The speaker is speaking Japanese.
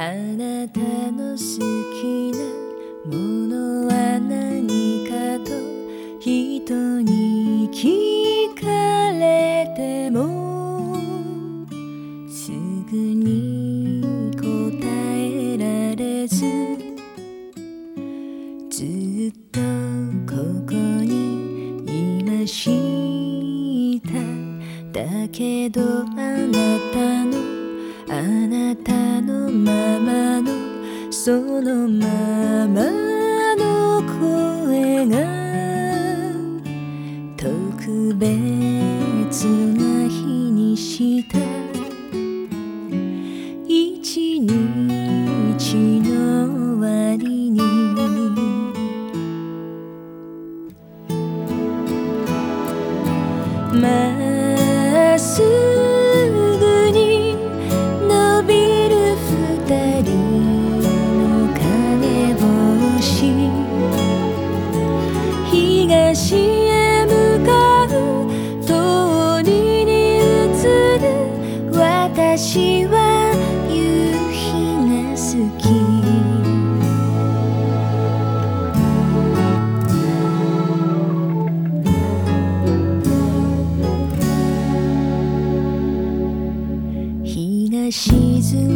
なたの好きなものは何かと人に聞かれてもすぐに答えられず、ずっとここにいました。だけどあなたのままのそのままの声が特別な日にした一日の終わりにまっすぐに伸びる二人の影星、東へ向かう通りに映る私は夕日が好き。日が沈